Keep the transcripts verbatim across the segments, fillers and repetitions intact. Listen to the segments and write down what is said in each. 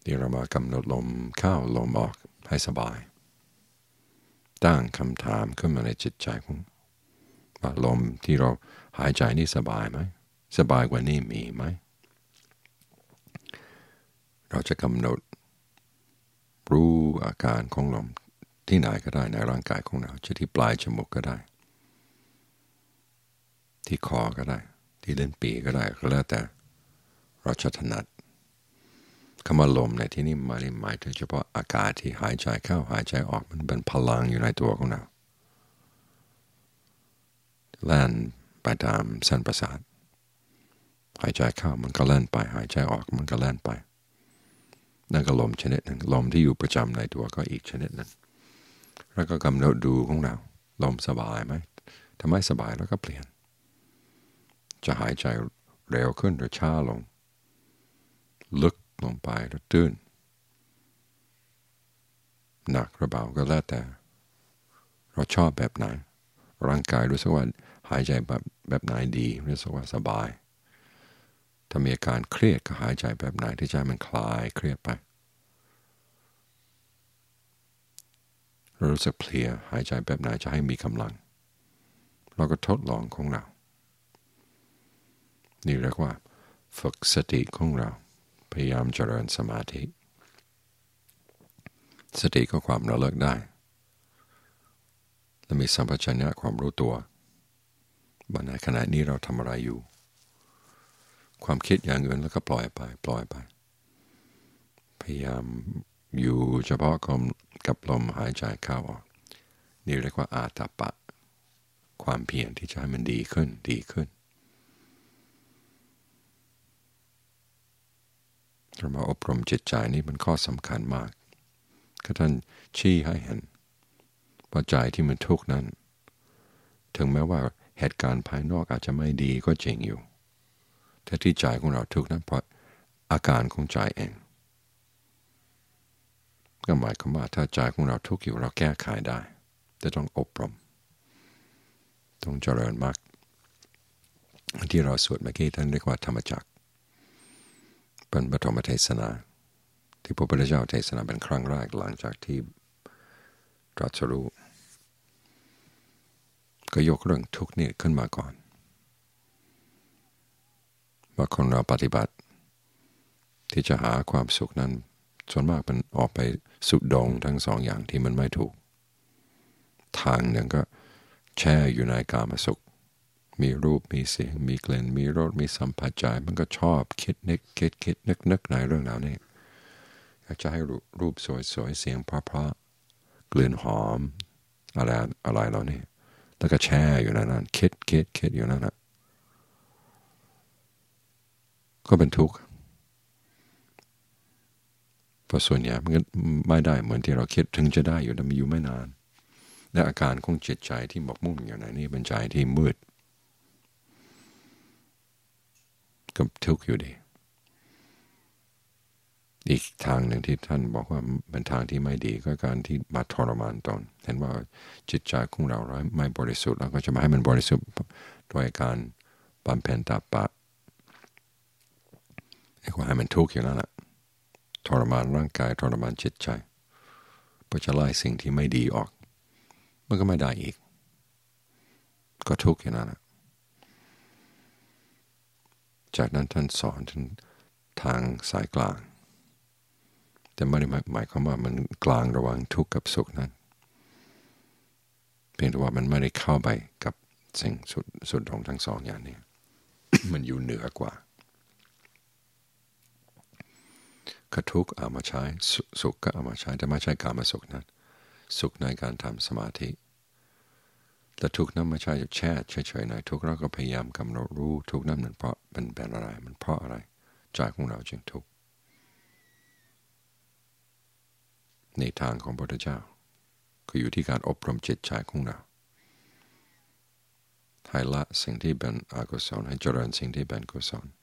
ที่เรามากำหนดลมเข้าลมออกให้สบายตั้งคำถามขึ้นมาในจิตใจของว่าลมที่เราหายใจนี่สบายไหมสบายกว่านี้มีไหมเราจะกำหนดรู้อาการของลมที่ไหนก็ได้ในร่างกายของเราจะที่ปลายจมูกก็ได้ที่คอก็ได้ที่ลิ้นปี่ก็ได้ก็แล้วแต่เราจะถนัดคำว่าลมในที่นี้ไม่ได้หมายถึงเฉพาะอากาศที่หายใจเข้าหายใจออกมันเป็นพลังอยู่ในตัวของเราแล่นไปตามเส้นประสาทหายใจเข้ามันก็แล่นไปหายใจออกมันก็แล่นไปนั่นก็ลมชนิดหนึ่งลมที่อยู่ประจำในตัวก็อีกชนิดหนึ่งแล้วก็กำหนดดูของเราลมสบายไหมถ้าไม่สบายแล้วก็เปลี่ยนจะหายใจเร็วขึ้นหรือช้าลงลึกลงไปหรือตื้นหนักหรือเบาก็แล้วแต่เราชอบแบบไหนร่างกายรู้สึกว่าหายใจแบบแบบไหนดีรู้สึกว่าสบายถ้ามีอาการเครียดก็หายใจแบบไหนที่ใจมันคลายเครียดไปรู้สึกเพลียหายใจแบบไหนจะให้มีกำลังเราก็ทดลองของเรานี่เรียกว่าฝึกสติของเราพยายามเจริญสมาธิสติก็ความระลึกได้และมีสัมปชัญญะความรู้ตัวว่าในขณะนี้เราทำอะไรอยู่ความคิดอย่างอื่นแล้วก็ปล่อยไปปล่อยไปพยายามอยู่เฉพาะกับลมหายใจเข้าออกนี่เรียกว่าอาตาปะความเพียรที่จะให้มันดีขึ้นดีขึ้นเรามาอบรมจิตใจนี่มันข้อสำคัญมากก็ท่านชี้ให้เห็นว่าใจที่มันทุกข์นั้นถึงแม้ว่าเหตุการณ์ภายนอกอาจจะไม่ดีก็จริงอยู่แต่ที่ใจของเราทุกข์นั้นเพราะอาการของใจเองก็หมายความว่าถ้าใจของเราทุกข์อยู่เราแก้ไขได้แต่ต้องอบรมต้องเจริญมรรคที่เราสวดเมื่อกี้ท่านเรียกว่าธรรมจักรเป็นปฐมเทศนาที่พระพุทธเจ้าเทศนาเป็นครั้งแรกหลังจากที่ตรัสรู้ก็ยกเรื่องทุกข์นี่ขึ้นมาก่อนว่าคนเราปฏิบัติที่จะหาความสุขนั้นส่วนมากเป็นออกไปสุดดงทั้งสองอย่างที่มันไม่ถูกทางหนึ่งก็แช่อยู่ในกามสุขมีรูปมีเสียงมีกลิ่นมีรสมีสัมผัสใจมันก็ชอบคิดนึกคิดคิดนึกนึกในเรื่องเหล่านี้อยากจะให้รูปสวยสวยเสียงเพราะเพราะกลิ่นหอมอะไรอะไรเหล่านี้แล้วก็แช่อยู่ในนั้นคิดคิดคิดอยู่นั่นแหละก็เป็นทุกข์เพราะส่วนใหญ่มันไม่ได้เหมือนที่เราคิดถึงจะได้อยู่แต่มันอยู่ไม่นานและอาการของจิตใจที่หมกมุ่นอยู่ในนี้เป็นใจที่มืดก็ทุกข์อยู่ดีอีกทางหนึ่งที่ท่านบอกว่าเป็นทางที่ไม่ดีก็การที่มาทรมานตนเห็นว่าจิตใจของเราไม่บริสุทธิ์แล้วก็จะมาให้มันบริสุทธิ์โดยการบำเพ็ญตาปะให้ว่าให้มันทุกข์อยู่นั่นแหละทรมานร่างกายทรมานจิตใจเพื่อจะไล่สิ่งที่ไม่ดีออกมันก็ไม่ได้อีกก็ทุกข์อยู่นั่นแหละจากนั้นท่านสอนถึงทางสายกลางแต่ไม่ได้หมายความว่ามันกลางระหว่างทุกข์กับสุขนั้นเพียงแต่ว่ามันไม่ได้เข้าไปกับสิ่งสุดสุดของทั้งสองอย่างนี้ มันอยู่เหนือกว่าก็ทุกข์เอามาใช้สุขก็เอามาใช้แต่ไม่ใช่การมาสุขนั้นสุขในการทำสมาธิแต่ทุกข์นั้นไม่ใช่แช่เฉยๆในทุกข์เราก็พยายามกำหนดรู้ทุกข์นั้นมันเพราะมันเป็นอะไรมันเพราะอะไรใจของเราจึงทุกข์ในทางของพระพุทธเจ้าก็อยู่ที่การอบรมจิตใจของเราให้ละสิ่งที่เป็นอกุศลให้เจริญสิ่งที่เป็นกุศล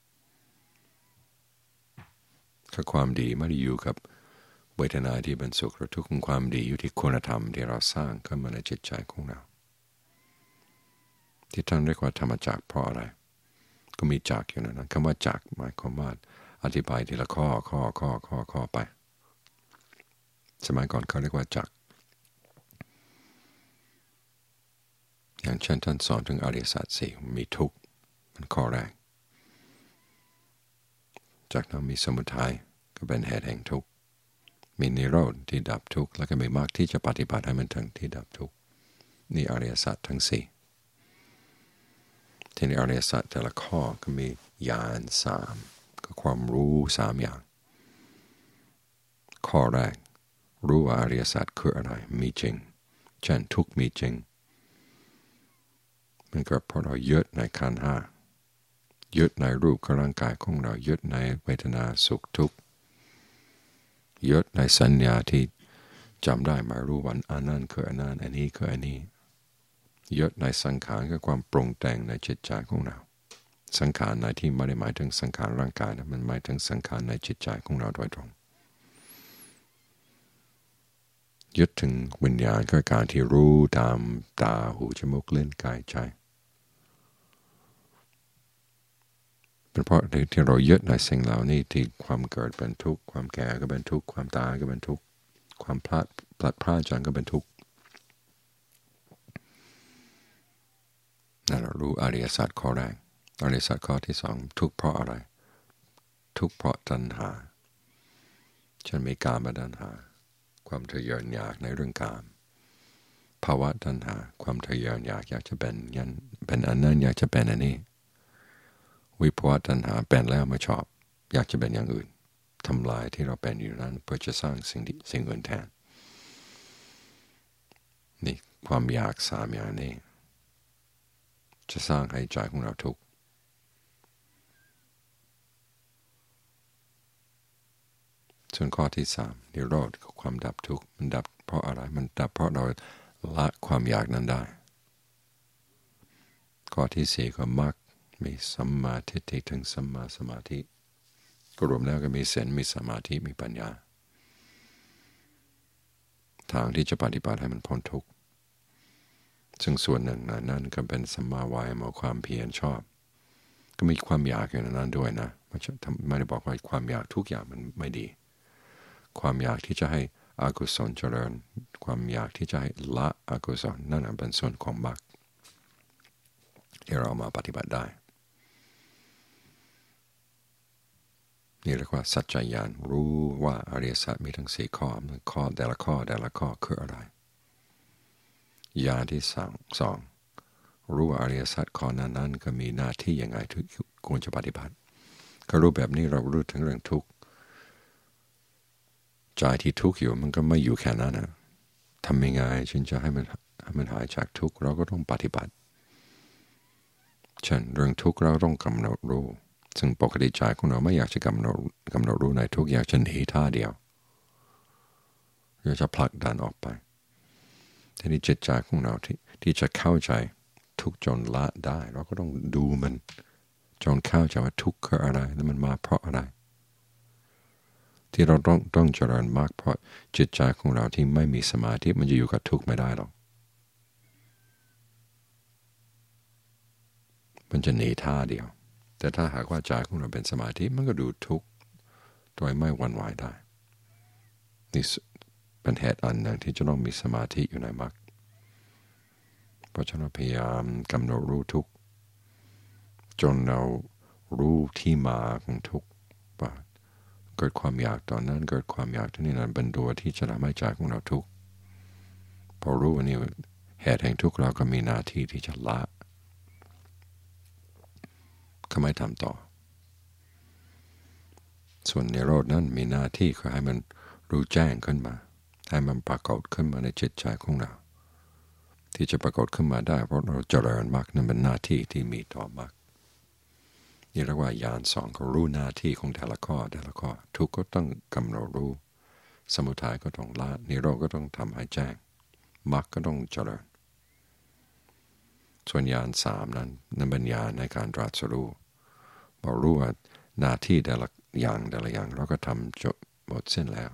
คือความดีไม่ได้อยู่กับเวทนาที่เป็นสุขหรือทุกข์ของความดีอยู่ที่คุณธรรมที่เราสร้างขึ้นมาในจิตใจของเราที่ท่านเรียกว่าธรรมจักรเพราะอะไรก็มีจักรอยู่ในนั้นคำว่าจักรหมายความว่าอธิบายทีละข้อข้อข้อข้อข้อไปสมัยก่อนเขาเรียกว่าจักรอย่างเช่นท่านสอนถึงอริยสัจสี่มีทุกข์มันข้อแรกจากนั้นมีสมุทัยก็เป็นเหตุแห่งทุกข์มีนิโรธที่ดับทุกข์แล้วก็มีมรรคที่จะปฏิบัติให้มันถึงที่ดับทุกข์นี่อริยสัจทั้งสี่ทีนี้อริยสัจแต่ละข้อก็มีญาณสามก็ความรู้สามอย่างข้อแรกรู้ว่าอริยสัจคืออะไรมีจริงเช่นทุกข์มีจริงมันก็เพราะเรายึดในขันธ์ห้ายึดในรูปของร่างกายของเรายึดในเวทนาสุขทุกข์ยึดในสัญญาที่จำได้มารู้วันอันนั้นคืออันนั้นอันนี้คืออันนี้ยึดในสังขารคือความปรุงแต่งในจิตใจของเราสังขารในที่ไม่ได้หมายถึงสังขารร่างกายนะมันหมายถึงสังขารในจิตใจของเราโดยตรงยึดถึงวิญญาณคือการที่รู้ตามตาหูจมูกลิ้นกายใจเป็นเพราะที่เรายึดในสิ่งเหล่านี้ที่ความเกิดเป็นทุกข์ความแก่ก็เป็นทุกข์ความตายก็เป็นทุกข์ความพลาดพลัดพลาดจากก็เป็นทุกข์นั่นเรารู้อริยสัจข้อแรกอริยสัจข้อที่สองทุกข์เพราะอะไรทุกข์เพราะตัณหาฉันมีกามตัณหาความทะเยออยากในเรื่องกามภาวะตัณหาความทะเยออยากอยากจะเป็นยันเป็นอันนั้นอยากจะเป็นอันนี้วิภวะตัณหาเป็นแล้วไม่ชอบอยากจะเป็นอย่างอื่นทำลายที่เราเป็นอยู่นั้นเพื่อจะสร้างสิ่งสิ่งอื่นแทนนี่ความอยากสามอย่างนี้จะสร้างให้ใจของเราทุกข์ส่วนข้อที่สามนิโรธคือความดับทุกข์มันดับเพราะอะไรมันดับเพราะเราละความอยากนั้นได้ข้อที่สี่ก็มรรคมีสัมมาทิฏฐิถึงสัมมาสมาธิก็รวมแล้วก็มีศีลมีสมาธิมีปัญญาทางที่จะปฏิบัติให้มันพ้นทุกข์ซึ่งส่วนหนึ่งในนั้นก็เป็นสัมมาวายามะความเพียรชอบก็มีความอยากอยู่ในนั้นด้วยนะไม่ได้บอกว่าความอยากทุกอย่างมันไม่ดีความอยากที่จะให้อกุศลเจริญความอยากที่จะให้ละอกุศลนั่นเป็นส่วนของมรรคที่เรามาปฏิบัติได้นี่เรียกว่าสัจจญาณรู้ว่าอริยสัจมีทั้งสี่ข้อข้อแต่ละข้อแต่ละข้อคืออะไรญาณที่สองสองรู้ว่าอริยสัจข้อนั้นนั้นก็มีหน้าที่ยังไงที่ควรจะปฏิบัติก็รู้แบบนี้เรารู้ถึงเรื่องทุกข์ใจที่ทุกข์อยู่มันก็ไม่อยู่แค่นั้นนะทำยังไงจึงจะให้มันให้มันหายจากทุกข์เราก็ต้องปฏิบัติเช่นเรื่องทุกข์เราต้องกำหนดรู้ซึ่งปกติใจของเราไม่อยากจะกำหนดกำหนดรู้ในทุกข์อยากจะหนีท่าเดียวอยากจะผลักดันออกไปทีนี้จิตใจของเราที่ที่จะเข้าใจทุกข์จนละได้เราก็ต้องดูมันจนเข้าใจว่าทุกข์คืออะไรแล้วมันมาเพราะอะไรที่เราต้องต้องเจริญมากเพราะจิตใจของเราที่ไม่มีสมาธิมันจะอยู่กับทุกข์ไม่ได้หรอกมันจะหนีท่าเดียวแต่ถ้าหากว่าใจของเราเป็นสมาธิมันก็ดูทุกข์โดยไม่หวั่นไหวได้นี่เป็นเหตุอันหนึ่งที่จะต้องมีสมาธิอยู่ในมรรคเพราะฉะนั้นพยายามกำหนดรู้ทุกข์จนเรารู้ที่มาของทุกข์ว่าเกิดความอยากตอนนั้นเกิดความอยากที่นี่นั้นเป็นตัวที่จะทำให้ใจของเราทุกข์พอรู้ว่านี่เหตุแห่งทุกข์เราก็มีหน้าที่ที่จะละเขาไม่ทำต่อส่วนนิโรธนั้นมีหน้าที่คือให้มันรู้แจ้งขึ้นมาให้มันปรากฏขึ้นมาในจิตใจของเราที่จะปรากฏขึ้นมาได้เพราะเราเจริญมรรคนั้นเป็นหน้าที่ที่มีต่อมรรคนี่เรียกว่าญาณสองเขารู้หน้าที่ของแต่ละข้อแต่ละข้อทุกข์ก็ต้องกำหนดรู้สมุทัยก็ต้องละนิโรธก็ต้องทำให้แจ้งมรรคก็ต้องเจริญส่วนญาณสามนั้นนั่นเป็นญาณในการตรัสรู้พอรู้ว่าหน้าที่แต่ละอย่างแต่ละอย่างเราก็ทำจบหมดสิ้นแล้ว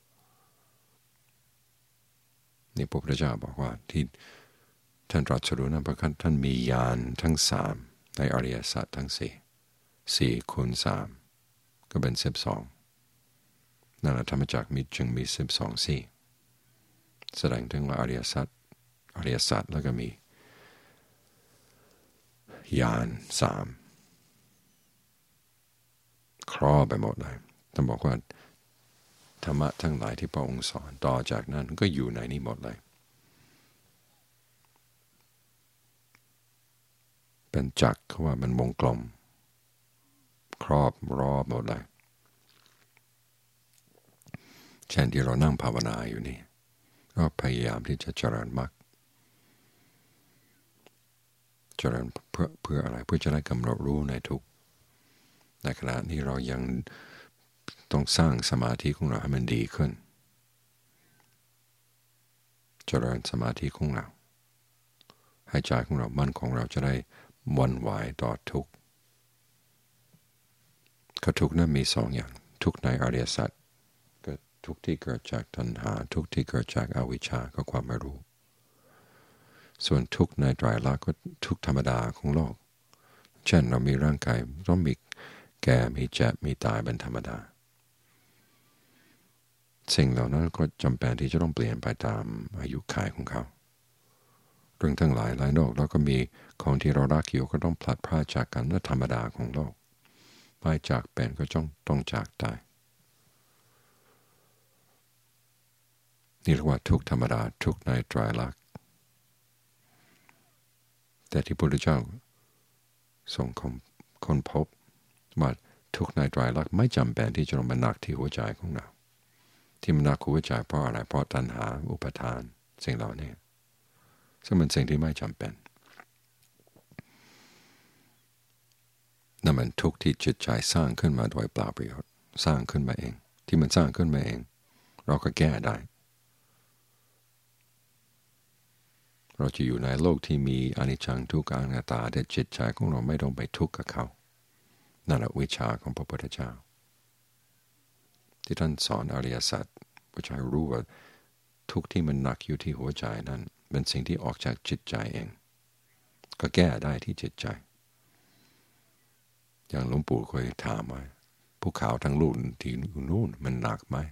นี่พระพุทธเจ้าบอกว่าที่ท่านตรัสรู้นั้นเพราะท่านมีญาณทั้งสามในอริยสัจทั้งสี่สี่คูณสามก็ก็เป็นสิบสองนั่นแหละธรรมจักรมีจึงมีสิบสองสี่แสดงถึงว่าอริยสัจอริยสัจแล้วก็มีญาณสามครอบไปหมดเลยต้องบอกว่าธรรมะทั้งหลายที่พระองค์สอนต่อจากนั้นก็อยู่ในนี้หมดเลยเป็นจักรเขาว่ามันวงกลมครอบรอบหมดเลยเช่นที่เรานั่งภาวนาอยู่นี่ก็พยายามที่จะเจริญมรรคเจริญเพื่อเพื่ออะไรเพื่อจะได้กำหนดรู้ในทุกในขณะนี้เรายังต้องสร้างสมาธิของเราให้มันดีขึ้นเจริญสมาธิของเราให้ใจของเรามั่นของเราจะได้วันไหวต่อทุกข์ก็ทุกข์นั้นมีสองอย่างทุกข์ในอริยสัจก็ทุกข์ที่เกิดจากตัณหาทุกข์ที่เกิดจากอวิชชาก็ความไม่รู้ส่วนทุกข์ในไตรลักษณ์ก็ทุกข์ธรรมดาของโลกเช่นเรามีร่างกายต้องมีแก่มีเจ็บมีตายเป็นธรรมดาสิ่งเหล่านั้นก็จำเป็นที่จะต้องเปลี่ยนไปตามอายุขัยของเขาเรื่องทั้งหลายหลายโลกแล้วก็มีของที่เรารักอยู่ก็ต้องพลัดพรากจากกันนั่นธรรมดาของโลกไม่จากเป็นก็ต้องต้องจากตายนี่เรียกว่าทุกธรรมดาทุกในไตรลักษณ์แต่ที่พระพุทธเจ้าทรงค้นพบว่าทุกในไตรลักษณ์ไม่จำเป็นที่จะต้องมาหนักที่หัวใจของเราที่มันหนักหัวใจเพราะอะไรเพราะตัณหาอุปทานสิ่งเหล่านี้ซึ่งเป็นสิ่งที่ไม่จำเป็นนั่นมันทุกข์ที่จิตใจสร้างขึ้นมาโดยเปล่าประโยชน์สร้างขึ้นมาเองที่มันสร้างขึ้นมาเองเราก็แก้ได้เราจะอยู่ในโลกที่มีอนิจจังทุกขังอนัตตาแต่จิตใจของเราไม่ต้องไปทุกข์กับเขานั่นแหละวิชาของพระพุทธเจ้าที่ท่านสอนอริยสัจเพื่อให้รู้ว่าทุกข์ที่มันหนักอยู่ที่หัวใจนั้นเป็นสิ่งที่ออกจากจิตใจเองก็แก้ได้ที่จิตใจอย่างหลวงปู่เคยถามว่าภูเขาทั้งลูกที่อยู่นู่นมันหนักไหม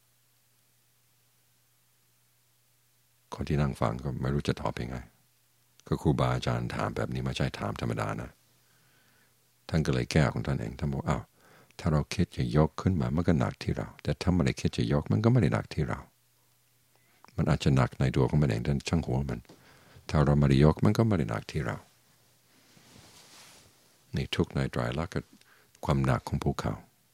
คนที่นั่งฟังก็ไม่รู้จะตอบยังไงก็ครูบาอาจารย์ถามแบบนี้ไม่ใช่ถามธรรมดานะท่านก็เลยแก้ของท่านเองท่านบอกอ้าวถ้าเราคิดจะยกขึ้นมามันก็หนักที่เราแต่ถ้าไม่ได้คิดจะยกมันก็ไม่ได้หนักที่เรามันอาจจะหนักในตัวของมันเองท่านช่างหัวมันถ้าเราไม่ได้ยกมันก็ไม่ได้หนักที่เรานี่ทุกในไตรลักษณ์ก็ความหนักของภูเขา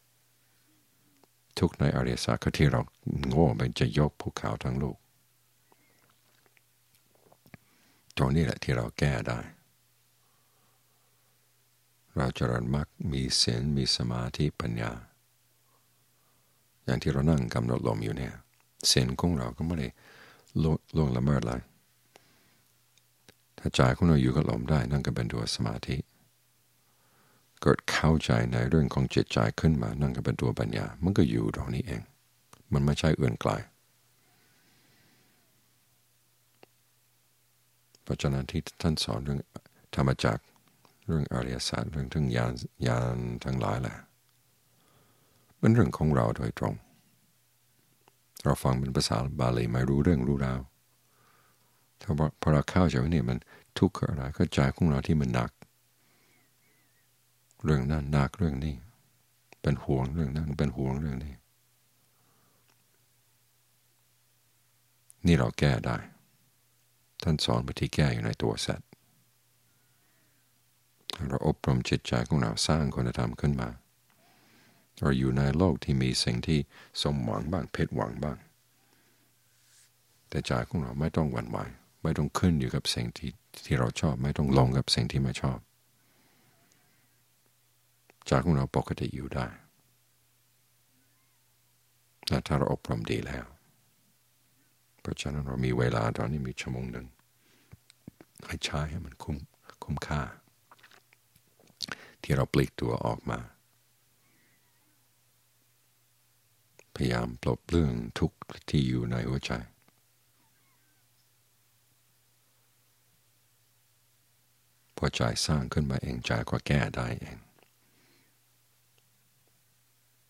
ทุกในอริยสัจก็ที่เราโง่ไปจะยกภูเขาทั้งลูกตรงนี้แหละที่เราแก้ได้เราเจริญมรรคมีศีลมีสมาธิปัญญาอย่างที่เรานั่งกำหนดลมอยู่เนี่ยศีลของเราก็ไม่ได้ล่วงละเมิดอะไรถ้าใจของเราอยู่กับลมได้นั่นก็เป็นตัวสมาธิเกิดเข้าใจในเรื่องของจิตใจขึ้นมานั่นก็เป็นตัวปัญญามันก็อยู่ตรงนี้เองมันไม่ใช่อื่นไกลเพราะฉะนั้นที่ท่านสอนเรื่องธรรมจักรเรื่องอริยสัจเรื่องทั้งญาณญาณทั้งหลายแหละเป็นเรื่องของเราโดยตรงเราฟังเป็นภาษาบาลีไม่รู้เรื่องรู้ราวถ้าพอเราเข้าใจว่าเนี่ยมันทุกข์อะไรก็ใจของเราที่มันหนักเรื่องนั้นหนักเรื่องนี้เป็นห่วงเรื่องนั้นเป็นห่วงเรื่องนี้นี่เราแก้ได้ท่านสอนวิธีแก้อยู่ในตัวเสร็จเราอบรมจิตใจของเราสร้างคุณธรรมขึ้นมาเราอยู่ในโลกที่มีสิ่งที่สมหวังบ้างผิดหวังบ้างแต่ใจของเราไม่ต้องหวั่นไหวไม่ต้องขึ้นอยู่กับสิ่งที่ที่เราชอบไม่ต้องลงกับสิ่งที่ไม่ชอบใจของเราปกติอยู่ได้และถ้าเราอบรมดีแล้วเพราะฉะนั้นเรามีเวลาตอนนี้มีชั่วโมงหนึ่งให้ใช้ให้มันคุ้มคุ้มค่าที่เราปลีกตัวออกมาพยายามปลดเรื่องทุกข์ที่อยู่ในหัวใจพอใจสร้างขึ้นมาเองใจก็แก้ได้เอง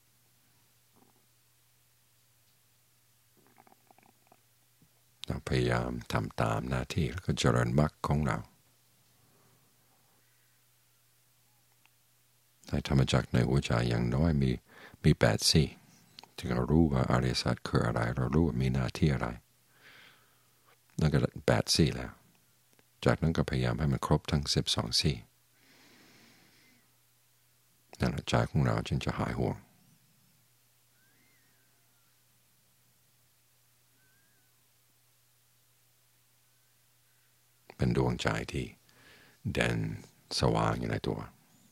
เราพยายามทำตามหน้าที่แล้วก็เจริญมรรคของเราให้ธรรมจักรในหัวใจอย่างน้อยมีมีแปดสี่ถึงเรารู้ว่าอริยสัจคืออะไรเรารู้ว่ามีหน้าที่อะไรนั่นก็แปดสี่แล้วจากนั้นก็พยายามให้มันครบทั้งสิบสองสี่นั่นแหละใจของเราจึงจะหายห่วงเป็นดวงใจที่เด่นสว่างอยู่ในตัว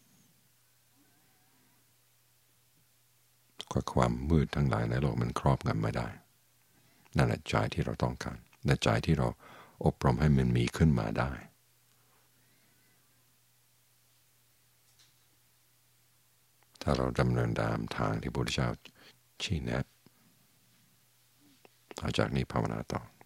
ความมืดทั้งหลายในโลกมันครอบงำไม่ได้นั่นแหละใจที่เราต้องการและใจที่เราอบรมให้มันมีขึ้นมาได้ถ้าเราดำเนินตามทางที่พระพุทธเจ้าชี้แนะหลังจากนี้ภาวนาต่อ